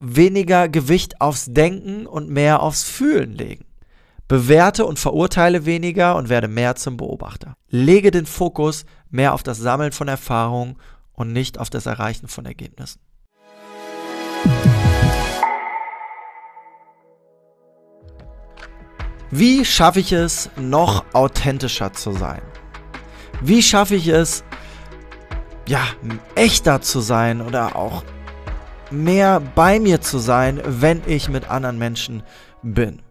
weniger Gewicht aufs Denken und mehr aufs Fühlen legen. Bewerte und verurteile weniger und werde mehr zum Beobachter. Lege den Fokus mehr auf das Sammeln von Erfahrungen und nicht auf das Erreichen von Ergebnissen. Wie schaffe ich es, noch authentischer zu sein? Wie schaffe ich es, echter zu sein oder auch mehr bei mir zu sein, wenn ich mit anderen Menschen bin?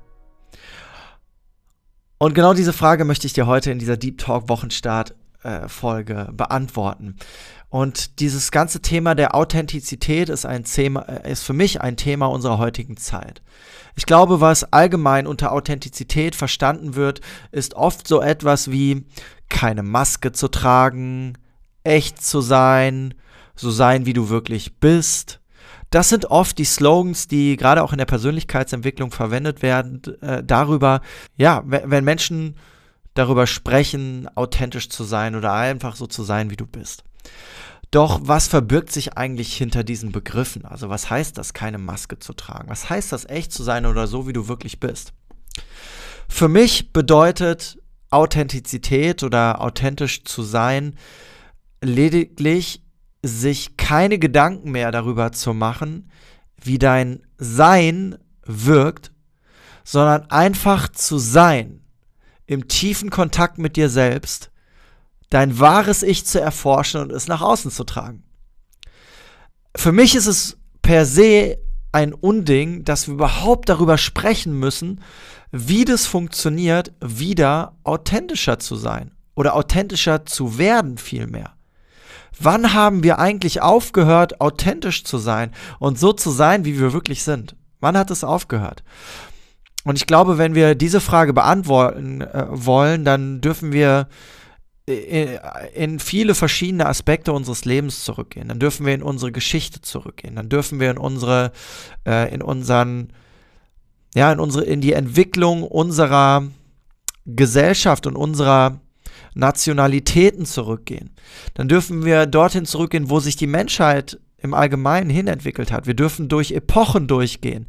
Und genau diese Frage möchte ich dir heute in dieser Deep Talk Wochenstart Folge beantworten. Und dieses ganze Thema der Authentizität ist für mich ein Thema unserer heutigen Zeit. Ich glaube, was allgemein unter Authentizität verstanden wird, ist oft so etwas wie keine Maske zu tragen, echt zu sein, so sein, wie du wirklich bist. Das sind oft die Slogans, die gerade auch in der Persönlichkeitsentwicklung verwendet werden, wenn Menschen darüber sprechen, authentisch zu sein oder einfach so zu sein, wie du bist. Doch was verbirgt sich eigentlich hinter diesen Begriffen? Also was heißt das, keine Maske zu tragen? Was heißt das, echt zu sein oder so, wie du wirklich bist? Für mich bedeutet Authentizität oder authentisch zu sein lediglich, sich keine Gedanken mehr darüber zu machen, wie dein Sein wirkt, sondern einfach zu sein, im tiefen Kontakt mit dir selbst, dein wahres Ich zu erforschen und es nach außen zu tragen. Für mich ist es per se ein Unding, dass wir überhaupt darüber sprechen müssen, wie das funktioniert, wieder authentischer zu sein oder authentischer zu werden vielmehr. Wann haben wir eigentlich aufgehört, authentisch zu sein und so zu sein, wie wir wirklich sind? Wann hat es aufgehört? Und ich glaube, wenn wir diese Frage beantworten wollen, dann dürfen wir in viele verschiedene Aspekte unseres Lebens zurückgehen. Dann dürfen wir in unsere Geschichte zurückgehen. Dann dürfen wir in die Entwicklung unserer Gesellschaft und unserer Nationalitäten zurückgehen. Dann dürfen wir dorthin zurückgehen, wo sich die Menschheit im Allgemeinen hinentwickelt hat. Wir dürfen durch Epochen durchgehen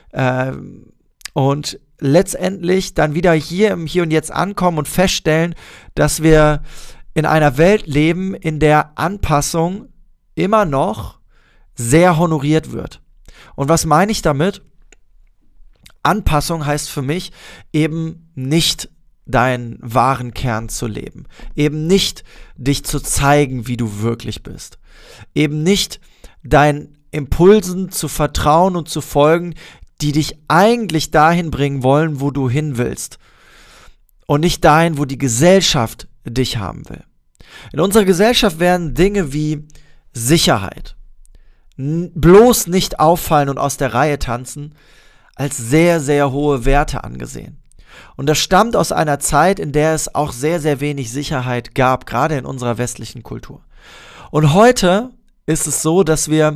und letztendlich dann wieder hier im Hier und Jetzt ankommen und feststellen, dass wir in einer Welt leben, in der Anpassung immer noch sehr honoriert wird. Und was meine ich damit? Anpassung heißt für mich eben nicht deinen wahren Kern zu leben, eben nicht dich zu zeigen, wie du wirklich bist, eben nicht deinen Impulsen zu vertrauen und zu folgen, die dich eigentlich dahin bringen wollen, wo du hin willst und nicht dahin, wo die Gesellschaft dich haben will. In unserer Gesellschaft werden Dinge wie Sicherheit, bloß nicht auffallen und aus der Reihe tanzen, als sehr, sehr hohe Werte angesehen. Und das stammt aus einer Zeit, in der es auch sehr, sehr wenig Sicherheit gab, gerade in unserer westlichen Kultur. Und heute ist es so, dass wir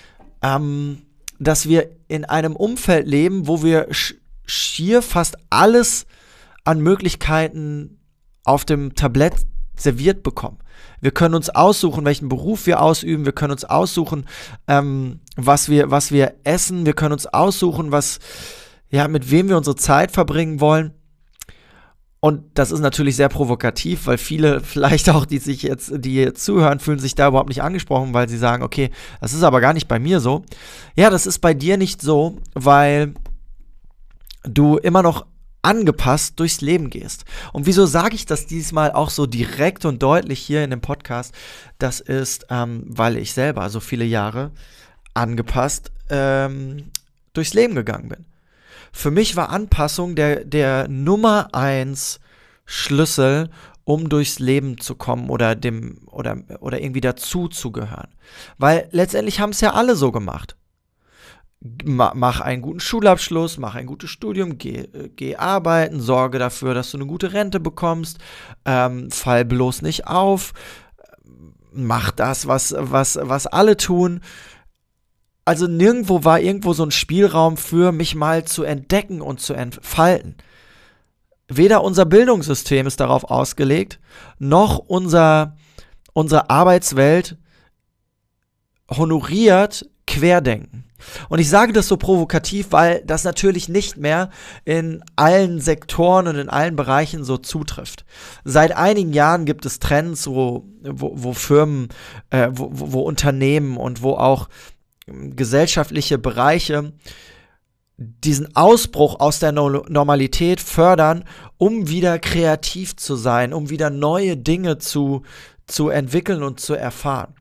in einem Umfeld leben, wo wir schier fast alles an Möglichkeiten auf dem Tablett serviert bekommen. Wir können uns aussuchen, welchen Beruf wir ausüben, wir können uns aussuchen, was wir essen, wir können uns aussuchen, mit wem wir unsere Zeit verbringen wollen. Und das ist natürlich sehr provokativ, weil viele vielleicht auch, die jetzt zuhören, fühlen sich da überhaupt nicht angesprochen, weil sie sagen, okay, das ist aber gar nicht bei mir so. Ja, das ist bei dir nicht so, weil du immer noch angepasst durchs Leben gehst. Und wieso sage ich das diesmal auch so direkt und deutlich hier in dem Podcast? Das ist, weil ich selber so viele Jahre angepasst durchs Leben gegangen bin. Für mich war Anpassung der Nummer 1 Schlüssel, um durchs Leben zu kommen oder irgendwie dazu zu gehören. Weil letztendlich haben es ja alle so gemacht. Mach einen guten Schulabschluss, mach ein gutes Studium, geh arbeiten, sorge dafür, dass du eine gute Rente bekommst, fall bloß nicht auf, mach das, was alle tun. Also nirgendwo war so ein Spielraum für mich mal zu entdecken und zu entfalten. Weder unser Bildungssystem ist darauf ausgelegt, noch unsere Arbeitswelt honoriert Querdenken. Und ich sage das so provokativ, weil das natürlich nicht mehr in allen Sektoren und in allen Bereichen so zutrifft. Seit einigen Jahren gibt es Trends, wo Firmen, wo Unternehmen und wo auch gesellschaftliche Bereiche diesen Ausbruch aus der Normalität fördern, um wieder kreativ zu sein, um wieder neue Dinge zu entwickeln und zu erfahren.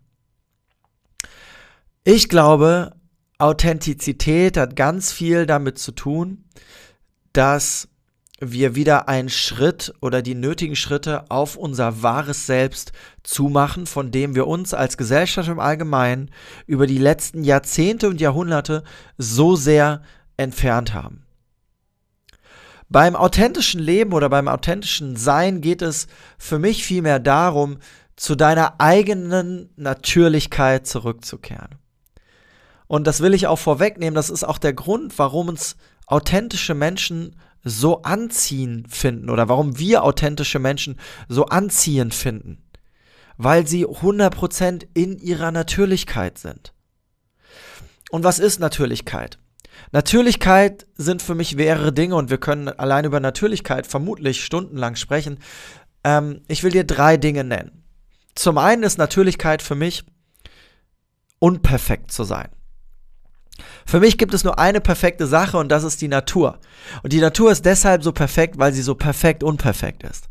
Ich glaube, Authentizität hat ganz viel damit zu tun, dass wir wieder einen Schritt oder die nötigen Schritte auf unser wahres Selbst zumachen, von dem wir uns als Gesellschaft im Allgemeinen über die letzten Jahrzehnte und Jahrhunderte so sehr entfernt haben. Beim authentischen Leben oder beim authentischen Sein geht es für mich vielmehr darum, zu deiner eigenen Natürlichkeit zurückzukehren. Und das will ich auch vorwegnehmen, das ist auch der Grund, warum uns authentische Menschen so anziehend finden oder warum wir authentische Menschen so anziehend finden. Weil sie 100% in ihrer Natürlichkeit sind. Und was ist Natürlichkeit? Natürlichkeit sind für mich mehrere Dinge und wir können allein über Natürlichkeit vermutlich stundenlang sprechen. Ich will dir 3 Dinge nennen. Zum einen ist Natürlichkeit für mich, unperfekt zu sein. Für mich gibt es nur eine perfekte Sache und das ist die Natur. Und die Natur ist deshalb so perfekt, weil sie so perfekt unperfekt ist.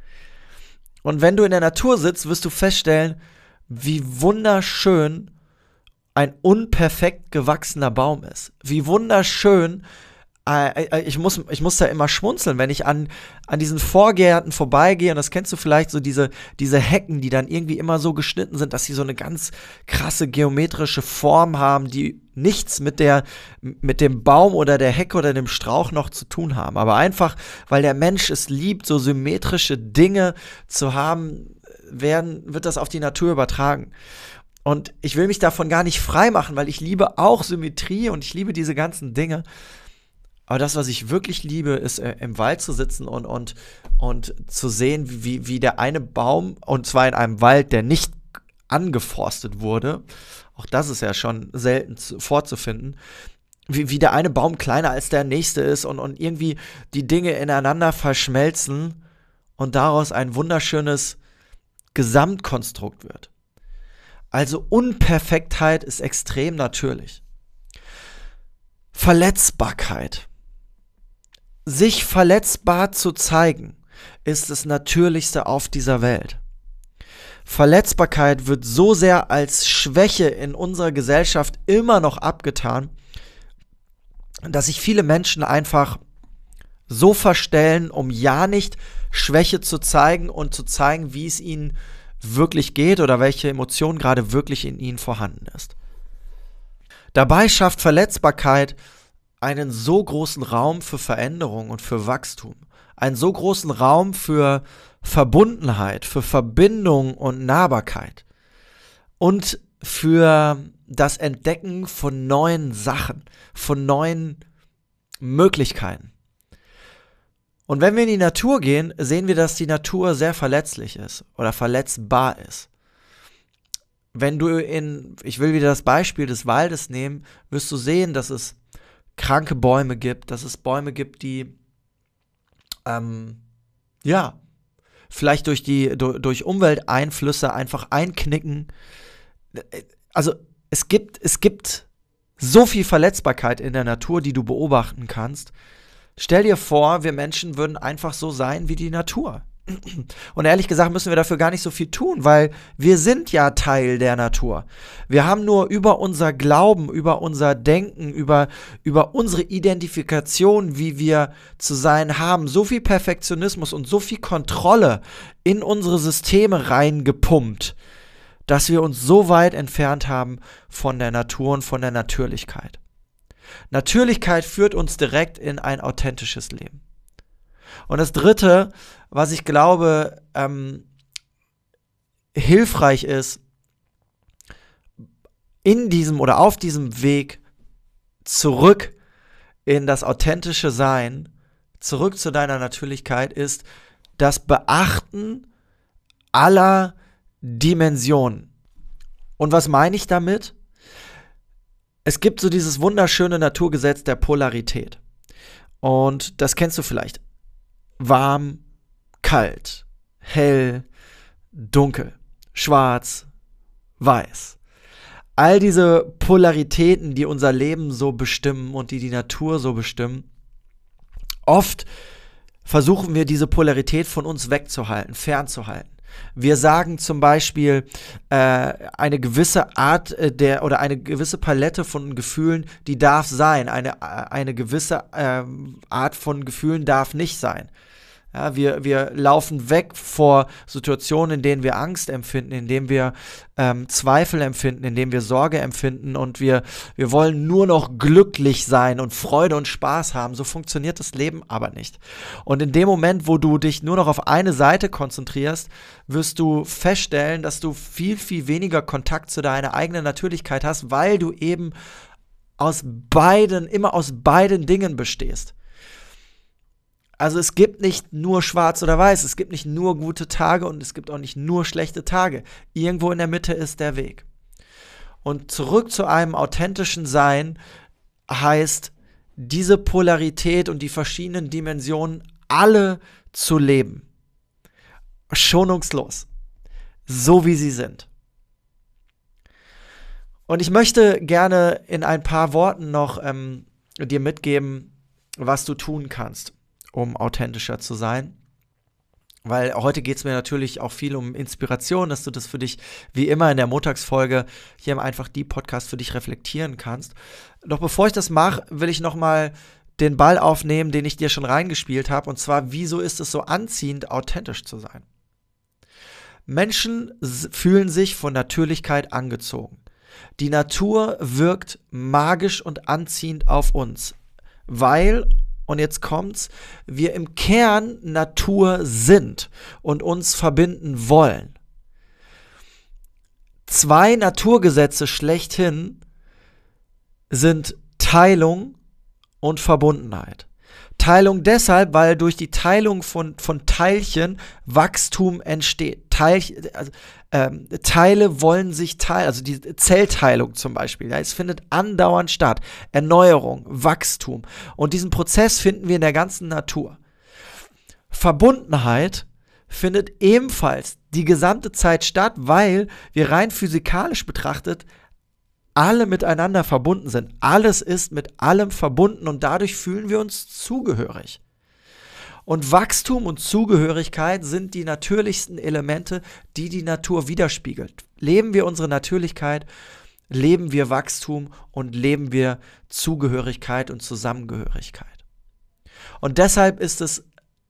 Und wenn du in der Natur sitzt, wirst du feststellen, wie wunderschön ein unperfekt gewachsener Baum ist. Wie wunderschön, ich muss da immer schmunzeln, wenn ich an diesen Vorgärten vorbeigehe, und das kennst du vielleicht, so diese Hecken, die dann irgendwie immer so geschnitten sind, dass sie so eine ganz krasse geometrische Form haben, die nichts mit dem Baum oder der Hecke oder dem Strauch noch zu tun haben. Aber einfach, weil der Mensch es liebt, so symmetrische Dinge zu haben, wird das auf die Natur übertragen. Und ich will mich davon gar nicht frei machen, weil ich liebe auch Symmetrie und ich liebe diese ganzen Dinge. Aber das, was ich wirklich liebe, ist im Wald zu sitzen und zu sehen, wie der eine Baum, und zwar in einem Wald, der nicht angeforstet wurde, auch das ist ja schon selten vorzufinden, wie der eine Baum kleiner als der nächste ist und irgendwie die Dinge ineinander verschmelzen und daraus ein wunderschönes Gesamtkonstrukt wird. Also Unperfektheit ist extrem natürlich. Verletzbarkeit. Sich verletzbar zu zeigen, ist das Natürlichste auf dieser Welt. Verletzbarkeit wird so sehr als Schwäche in unserer Gesellschaft immer noch abgetan, dass sich viele Menschen einfach so verstellen, um ja nicht Schwäche zu zeigen und zu zeigen, wie es ihnen wirklich geht oder welche Emotion gerade wirklich in ihnen vorhanden ist. Dabei schafft Verletzbarkeit einen so großen Raum für Veränderung und für Wachstum, einen so großen Raum für Verbundenheit, für Verbindung und Nahbarkeit und für das Entdecken von neuen Sachen, von neuen Möglichkeiten. Und wenn wir in die Natur gehen, sehen wir, dass die Natur sehr verletzlich ist oder verletzbar ist. Wenn du ich will wieder das Beispiel des Waldes nehmen, wirst du sehen, dass es kranke Bäume gibt, dass es Bäume gibt, die vielleicht durch Umwelteinflüsse einfach einknicken. Also es gibt so viel Verletzbarkeit in der Natur, die du beobachten kannst. Stell dir vor, wir Menschen würden einfach so sein wie die Natur. Und ehrlich gesagt müssen wir dafür gar nicht so viel tun, weil wir sind ja Teil der Natur. Wir haben nur über unser Glauben, über unser Denken, über unsere Identifikation, wie wir zu sein haben, so viel Perfektionismus und so viel Kontrolle in unsere Systeme reingepumpt, dass wir uns so weit entfernt haben von der Natur und von der Natürlichkeit. Natürlichkeit führt uns direkt in ein authentisches Leben. Und das Dritte, was ich glaube, hilfreich ist, in diesem oder auf diesem Weg zurück in das authentische Sein, zurück zu deiner Natürlichkeit, ist das Beachten aller Dimensionen. Und was meine ich damit? Es gibt so dieses wunderschöne Naturgesetz der Polarität. Und das kennst du vielleicht. Warm, kalt, hell, dunkel, schwarz, weiß. All diese Polaritäten, die unser Leben so bestimmen und die die Natur so bestimmen, oft versuchen wir, diese Polarität von uns wegzuhalten, fernzuhalten. Wir sagen zum Beispiel, eine gewisse Art oder eine gewisse Palette von Gefühlen, die darf sein. Eine gewisse Art von Gefühlen darf nicht sein. Ja, wir laufen weg vor Situationen, in denen wir Angst empfinden, in denen wir Zweifel empfinden, in denen wir Sorge empfinden und wir wollen nur noch glücklich sein und Freude und Spaß haben. So funktioniert das Leben aber nicht. Und in dem Moment, wo du dich nur noch auf eine Seite konzentrierst, wirst du feststellen, dass du viel, viel weniger Kontakt zu deiner eigenen Natürlichkeit hast, weil du eben immer aus beiden Dingen bestehst. Also es gibt nicht nur schwarz oder weiß, es gibt nicht nur gute Tage und es gibt auch nicht nur schlechte Tage. Irgendwo in der Mitte ist der Weg. Und zurück zu einem authentischen Sein heißt, diese Polarität und die verschiedenen Dimensionen alle zu leben. Schonungslos. So wie sie sind. Und ich möchte gerne in ein paar Worten noch dir mitgeben, was du tun kannst, um authentischer zu sein. Weil heute geht es mir natürlich auch viel um Inspiration, dass du das für dich, wie immer in der Montagsfolge, hier im Einfach die Podcast für dich reflektieren kannst. Doch bevor ich das mache, will ich nochmal den Ball aufnehmen, den ich dir schon reingespielt habe. Und zwar, wieso ist es so anziehend, authentisch zu sein? Menschen fühlen sich von Natürlichkeit angezogen. Die Natur wirkt magisch und anziehend auf uns, weil, und jetzt kommt's, wir im Kern Natur sind und uns verbinden wollen. 2 Naturgesetze schlechthin sind Teilung und Verbundenheit. Teilung deshalb, weil durch die Teilung von Teilchen Wachstum entsteht. Teile wollen sich teilen, also die Zellteilung zum Beispiel. Ja, es findet andauernd statt. Erneuerung, Wachstum. Und diesen Prozess finden wir in der ganzen Natur. Verbundenheit findet ebenfalls die gesamte Zeit statt, weil wir rein physikalisch betrachtet alle miteinander verbunden sind. Alles ist mit allem verbunden und dadurch fühlen wir uns zugehörig. Und Wachstum und Zugehörigkeit sind die natürlichsten Elemente, die die Natur widerspiegelt. Leben wir unsere Natürlichkeit, leben wir Wachstum und leben wir Zugehörigkeit und Zusammengehörigkeit. Und deshalb ist es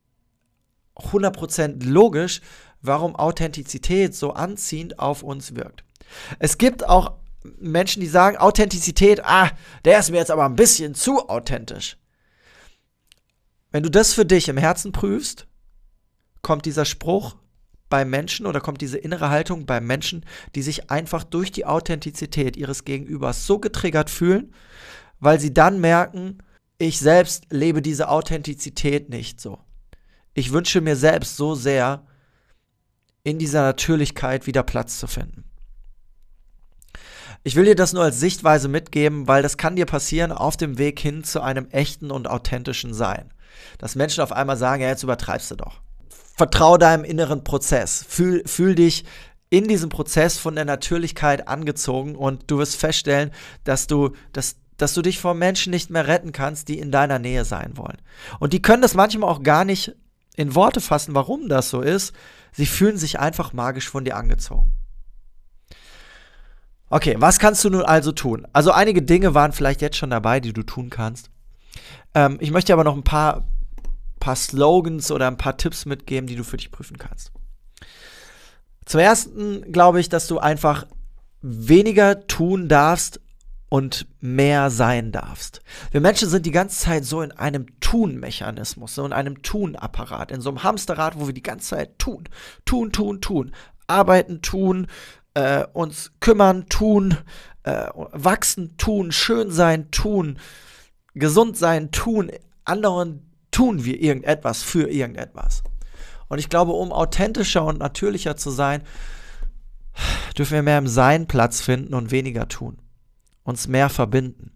100% logisch, warum Authentizität so anziehend auf uns wirkt. Es gibt auch Menschen, die sagen, Authentizität, der ist mir jetzt aber ein bisschen zu authentisch. Wenn du das für dich im Herzen prüfst, kommt dieser Spruch bei Menschen oder kommt diese innere Haltung bei Menschen, die sich einfach durch die Authentizität ihres Gegenübers so getriggert fühlen, weil sie dann merken, ich selbst lebe diese Authentizität nicht so. Ich wünsche mir selbst so sehr, in dieser Natürlichkeit wieder Platz zu finden. Ich will dir das nur als Sichtweise mitgeben, weil das kann dir passieren auf dem Weg hin zu einem echten und authentischen Sein. Dass Menschen auf einmal sagen, ja, jetzt übertreibst du doch. Vertrau deinem inneren Prozess. Fühl dich in diesem Prozess von der Natürlichkeit angezogen und du wirst feststellen, dass du dich vor Menschen nicht mehr retten kannst, die in deiner Nähe sein wollen. Und die können das manchmal auch gar nicht in Worte fassen, warum das so ist. Sie fühlen sich einfach magisch von dir angezogen. Okay, was kannst du nun also tun? Also einige Dinge waren vielleicht jetzt schon dabei, die du tun kannst. Ich möchte aber noch ein paar Slogans oder ein paar Tipps mitgeben, die du für dich prüfen kannst. Zum Ersten glaube ich, dass du einfach weniger tun darfst und mehr sein darfst. Wir Menschen sind die ganze Zeit so in einem Tun-Mechanismus, so in einem Tun-Apparat, in so einem Hamsterrad, wo wir die ganze Zeit tun. Arbeiten, tun, uns kümmern, tun, wachsen, tun, schön sein, tun, gesund sein, tun, anderen tun wir irgendetwas für irgendetwas. Und ich glaube, um authentischer und natürlicher zu sein, dürfen wir mehr im Sein Platz finden und weniger tun. uns mehr verbinden.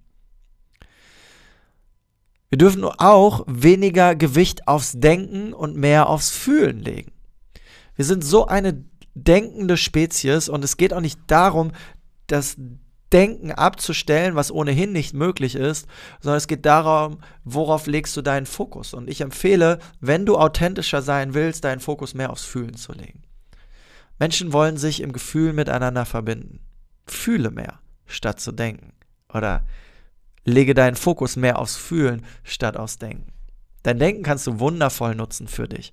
Wir dürfen auch weniger Gewicht aufs Denken und mehr aufs Fühlen legen. Wir sind so eine denkende Spezies und es geht auch nicht darum, das Denken abzustellen, was ohnehin nicht möglich ist, sondern es geht darum, worauf legst du deinen Fokus. Und ich empfehle, wenn du authentischer sein willst, deinen Fokus mehr aufs Fühlen zu legen. Menschen wollen sich im Gefühl miteinander verbinden. Fühle mehr, statt zu denken. Oder lege deinen Fokus mehr aufs Fühlen, statt aufs Denken. Dein Denken kannst du wundervoll nutzen für dich.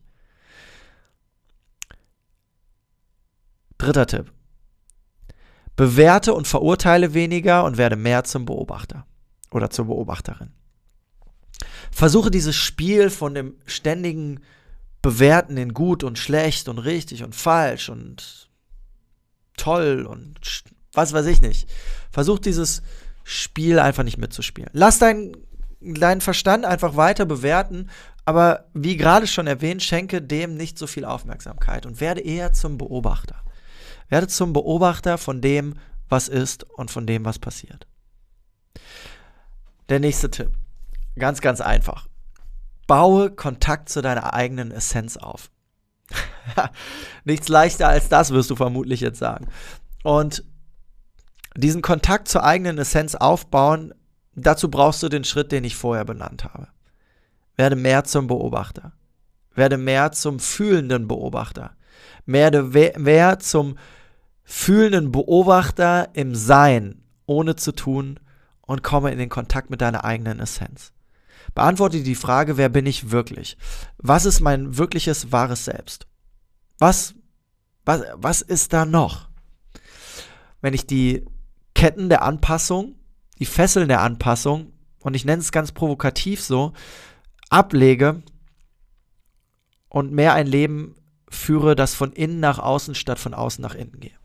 3. Tipp. Bewerte und verurteile weniger und werde mehr zum Beobachter oder zur Beobachterin. Versuche dieses Spiel von dem ständigen Bewerten in gut und schlecht und richtig und falsch und toll und was weiß ich nicht. Versuch dieses Spiel einfach nicht mitzuspielen. Lass deinen Verstand einfach weiter bewerten, aber wie gerade schon erwähnt, schenke dem nicht so viel Aufmerksamkeit und werde eher zum Beobachter. Werde zum Beobachter von dem, was ist und von dem, was passiert. Der nächste Tipp. Ganz, ganz einfach. Baue Kontakt zu deiner eigenen Essenz auf. Nichts leichter als das, wirst du vermutlich jetzt sagen. Und diesen Kontakt zur eigenen Essenz aufbauen, dazu brauchst du den Schritt, den ich vorher benannt habe. Werde mehr zum Beobachter. Werde mehr zum fühlenden Beobachter. Werde mehr zum fühlenden Beobachter im Sein, ohne zu tun, und komme in den Kontakt mit deiner eigenen Essenz. Beantworte die Frage, wer bin ich wirklich? Was ist mein wirkliches, wahres Selbst? Was ist da noch? Wenn ich die Ketten der Anpassung, die Fesseln der Anpassung, und ich nenne es ganz provokativ so, ablege und mehr ein Leben führe, das von innen nach außen statt von außen nach innen geht.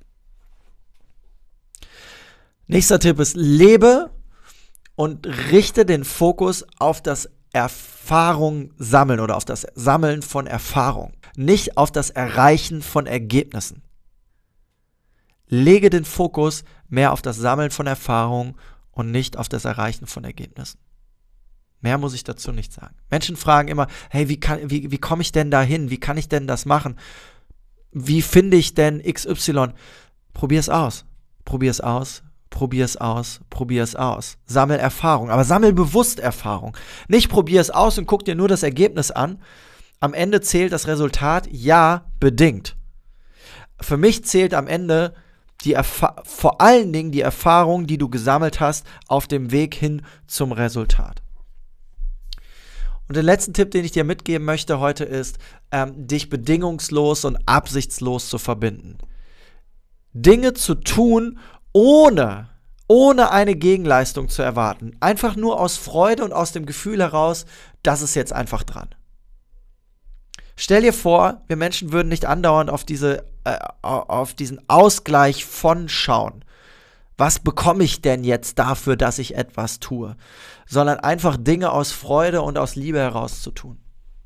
Nächster Tipp ist, lebe und richte den Fokus auf das Erfahrung sammeln oder auf das Sammeln von Erfahrung, nicht auf das Erreichen von Ergebnissen. Lege den Fokus mehr auf das Sammeln von Erfahrung und nicht auf das Erreichen von Ergebnissen. Mehr muss ich dazu nicht sagen. Menschen fragen immer, hey, wie komme ich denn da hin? Wie kann ich denn das machen? Wie finde ich denn XY? Probier es aus. Probier es aus. Probier es aus, probier es aus. Sammel Erfahrung, aber sammel bewusst Erfahrung. Nicht probier es aus und guck dir nur das Ergebnis an. Am Ende zählt das Resultat, ja, bedingt. Für mich zählt am Ende vor allen Dingen die Erfahrung, die du gesammelt hast, auf dem Weg hin zum Resultat. Und der letzte Tipp, den ich dir mitgeben möchte heute ist, dich bedingungslos und absichtslos zu verbinden. Dinge zu tun, ohne eine Gegenleistung zu erwarten. Einfach nur aus Freude und aus dem Gefühl heraus, das ist jetzt einfach dran. Stell dir vor, wir Menschen würden nicht andauernd auf diesen Ausgleich von schauen. Was bekomme ich denn jetzt dafür, dass ich etwas tue? Sondern einfach Dinge aus Freude und aus Liebe heraus zu tun.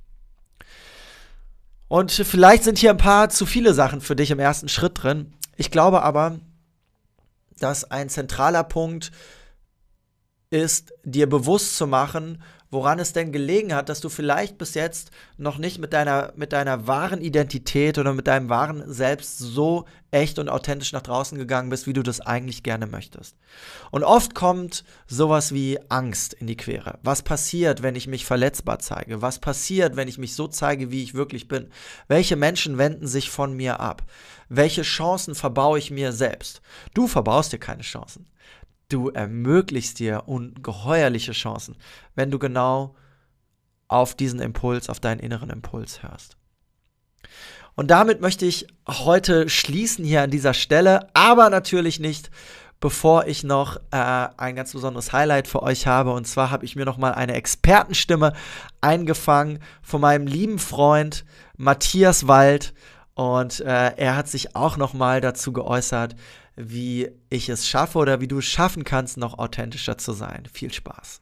Und vielleicht sind hier ein paar zu viele Sachen für dich im ersten Schritt drin. Ich glaube aber, dass ein zentraler Punkt ist, dir bewusst zu machen, woran es denn gelegen hat, dass du vielleicht bis jetzt noch nicht mit deiner wahren Identität oder mit deinem wahren Selbst so echt und authentisch nach draußen gegangen bist, wie du das eigentlich gerne möchtest. Und oft kommt sowas wie Angst in die Quere. Was passiert, wenn ich mich verletzbar zeige? Was passiert, wenn ich mich so zeige, wie ich wirklich bin? Welche Menschen wenden sich von mir ab? Welche Chancen verbaue ich mir selbst? Du verbaust dir keine Chancen. Du ermöglichst dir ungeheuerliche Chancen, wenn du genau auf diesen Impuls, auf deinen inneren Impuls hörst. Und damit möchte ich heute schließen hier an dieser Stelle, aber natürlich nicht, bevor ich noch ein ganz besonderes Highlight für euch habe. Und zwar habe ich mir nochmal eine Expertenstimme eingefangen von meinem lieben Freund Matthias Wald. Und er hat sich auch nochmal dazu geäußert, wie ich es schaffe oder wie du es schaffen kannst, noch authentischer zu sein. Viel Spaß.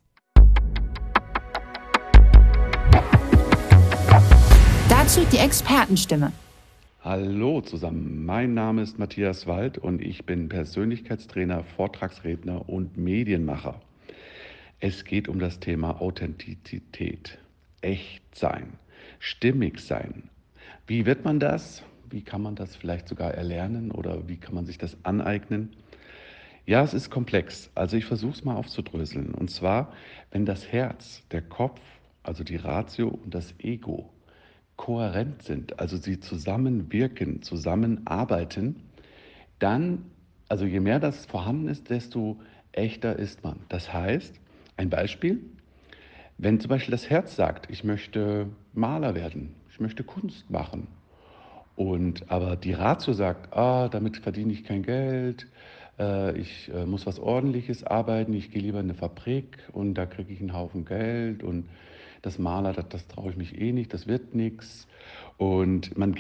Dazu die Expertenstimme. Hallo zusammen, mein Name ist Matthias Wald und ich bin Persönlichkeitstrainer, Vortragsredner und Medienmacher. Es geht um das Thema Authentizität, echt sein, stimmig sein. Wie wird man das? Wie kann man das vielleicht sogar erlernen oder wie kann man sich das aneignen? Ja, es ist komplex. Also ich versuche es mal aufzudröseln. Und zwar, wenn das Herz, der Kopf, also die Ratio und das Ego kohärent sind, also sie zusammenwirken, zusammenarbeiten, dann, also je mehr das vorhanden ist, desto echter ist man. Das heißt, ein Beispiel, wenn zum Beispiel das Herz sagt, ich möchte Maler werden, ich möchte Kunst machen, und aber die Ratio sagt, damit verdiene ich kein Geld, ich muss was Ordentliches arbeiten, ich gehe lieber in eine Fabrik und da kriege ich einen Haufen Geld und das Maler, das traue ich mich eh nicht, das wird nichts. Und man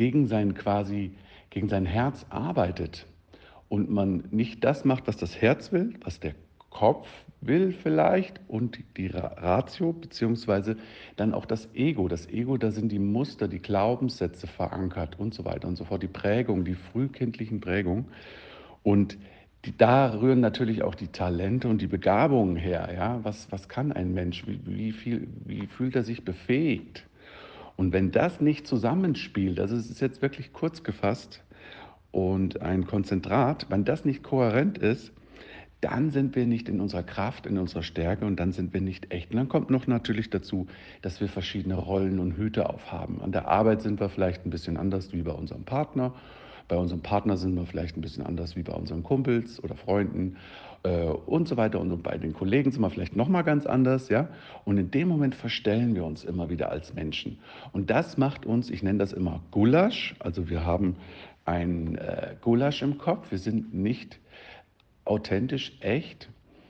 gegen sein Herz arbeitet und man nicht das macht, was das Herz will, was der Kopf will vielleicht und die Ratio, beziehungsweise dann auch das Ego. Das Ego, da sind die Muster, die Glaubenssätze verankert und so weiter und so fort, die Prägung, die frühkindlichen Prägungen. Und da rühren natürlich auch die Talente und die Begabungen her. Ja? Was kann ein Mensch? Wie fühlt er sich befähigt? Und wenn das nicht zusammenspielt, also es ist jetzt wirklich kurz gefasst und ein Konzentrat, wenn das nicht kohärent ist, dann sind wir nicht in unserer Kraft, in unserer Stärke und dann sind wir nicht echt. Und dann kommt noch natürlich dazu, dass wir verschiedene Rollen und Hüte aufhaben. An der Arbeit sind wir vielleicht ein bisschen anders wie bei unserem Partner. Bei unserem Partner sind wir vielleicht ein bisschen anders wie bei unseren Kumpels oder Freunden und so weiter. Und bei den Kollegen sind wir vielleicht nochmal ganz anders. Ja? Und in dem Moment verstellen wir uns immer wieder als Menschen. Und das macht uns, ich nenne das immer Gulasch, also wir haben ein Gulasch im Kopf. Wir sind nicht authentisch, echt,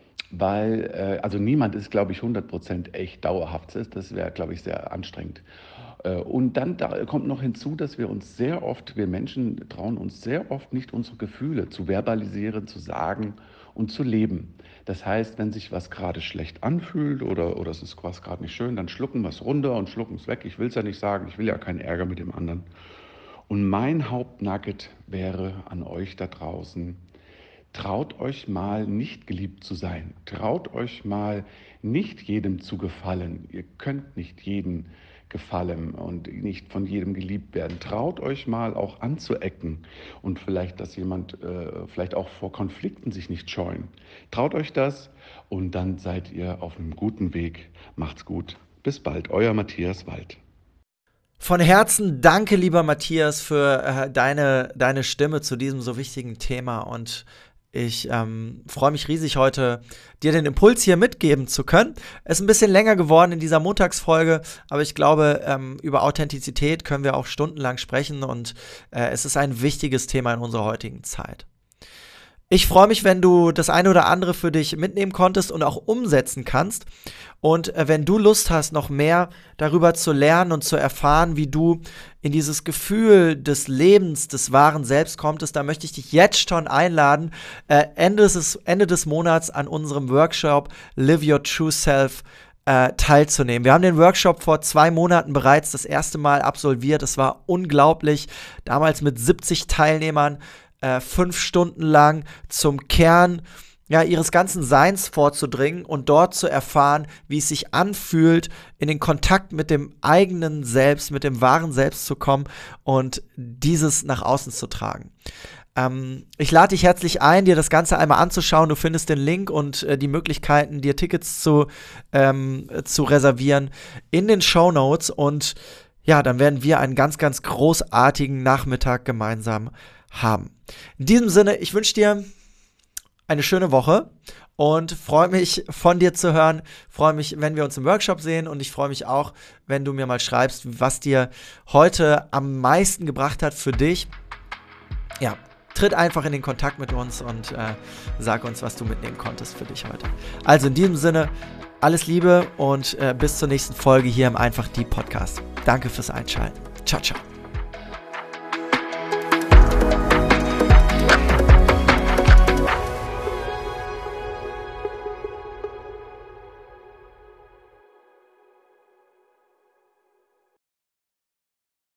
weil, also niemand ist, glaube ich, 100% echt dauerhaft. Das wäre, glaube ich, sehr anstrengend. Und dann da kommt noch hinzu, dass wir Menschen trauen uns sehr oft nicht, unsere Gefühle zu verbalisieren, zu sagen und zu leben. Das heißt, wenn sich was gerade schlecht anfühlt oder es ist was gerade nicht schön, dann schlucken wir es runter und schlucken es weg. Ich will es ja nicht sagen, ich will ja keinen Ärger mit dem anderen. Und mein Hauptnugget wäre an euch da draußen: Traut euch mal, nicht geliebt zu sein. Traut euch mal, nicht jedem zu gefallen. Ihr könnt nicht jedem gefallen und nicht von jedem geliebt werden. Traut euch mal auch anzuecken und vielleicht, dass jemand vielleicht auch vor Konflikten sich nicht scheuen. Traut euch das und dann seid ihr auf einem guten Weg. Macht's gut. Bis bald, euer Matthias Wald. Von Herzen danke, lieber Matthias, für deine Stimme zu diesem so wichtigen Thema und ich freue mich riesig, heute dir den Impuls hier mitgeben zu können. Es ist ein bisschen länger geworden in dieser Montagsfolge, aber ich glaube, über Authentizität können wir auch stundenlang sprechen und es ist ein wichtiges Thema in unserer heutigen Zeit. Ich freue mich, wenn du das eine oder andere für dich mitnehmen konntest und auch umsetzen kannst. Und wenn du Lust hast, noch mehr darüber zu lernen und zu erfahren, wie du in dieses Gefühl des Lebens, des wahren Selbst kommst, da möchte ich dich jetzt schon einladen, Ende des Monats an unserem Workshop Live Your True Self teilzunehmen. Wir haben den Workshop vor 2 Monaten bereits das erste Mal absolviert. Es war unglaublich. Damals mit 70 Teilnehmern, 5 Stunden lang zum Kern ihres ganzen Seins vorzudringen und dort zu erfahren, wie es sich anfühlt, in den Kontakt mit dem eigenen Selbst, mit dem wahren Selbst zu kommen und dieses nach außen zu tragen. Ich lade dich herzlich ein, dir das Ganze einmal anzuschauen. Du findest den Link und die Möglichkeiten, dir Tickets zu reservieren in den Shownotes und ja, dann werden wir einen ganz, ganz großartigen Nachmittag gemeinsam haben. In diesem Sinne, ich wünsche dir eine schöne Woche und freue mich, von dir zu hören. Freue mich, wenn wir uns im Workshop sehen und ich freue mich auch, wenn du mir mal schreibst, was dir heute am meisten gebracht hat für dich. Ja, tritt einfach in den Kontakt mit uns und sag uns, was du mitnehmen konntest für dich heute. Also in diesem Sinne, alles Liebe und bis zur nächsten Folge hier im Einfach Deep Podcast. Danke fürs Einschalten. Ciao, ciao.